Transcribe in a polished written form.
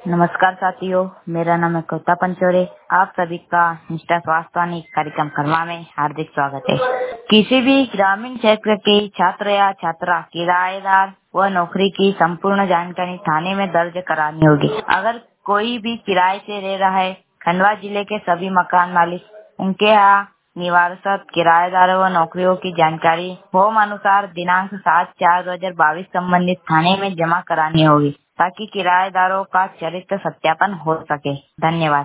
नमस्कार साथियों, मेरा नाम है कविता पंचोरे। आप सभी का निष्ठा स्वास्थ्यवानी कार्यक्रम करवा में हार्दिक स्वागत है। किसी भी ग्रामीण क्षेत्र के छात्र या छात्रा किराएदार व नौकरी की संपूर्ण जानकारी थाने में दर्ज करानी होगी। अगर कोई भी किराए से रह रहा है, खंडवा जिले के सभी मकान मालिक, उनके यहाँ निवासक किराएदारों व नौकरियों की जानकारी फॉर्म अनुसार दिनांक 7/4/2022 संबंधित थाने में जमा करानी होगी, ताकि किराएदारों का चरित्र सत्यापन हो सके। धन्यवाद।